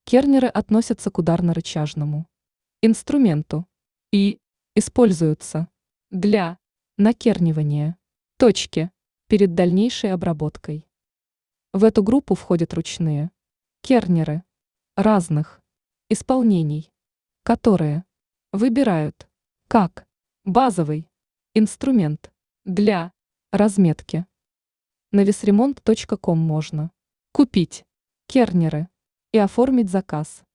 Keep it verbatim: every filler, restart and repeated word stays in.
Кернеры относятся к ударно-рычажному инструменту и используются для накернивания точки перед дальнейшей обработкой. В эту группу входят ручные кернеры разных исполнений, которые выбирают как базовый инструмент для разметки. На весремонт точка ком можно купить кернеры и оформить заказ.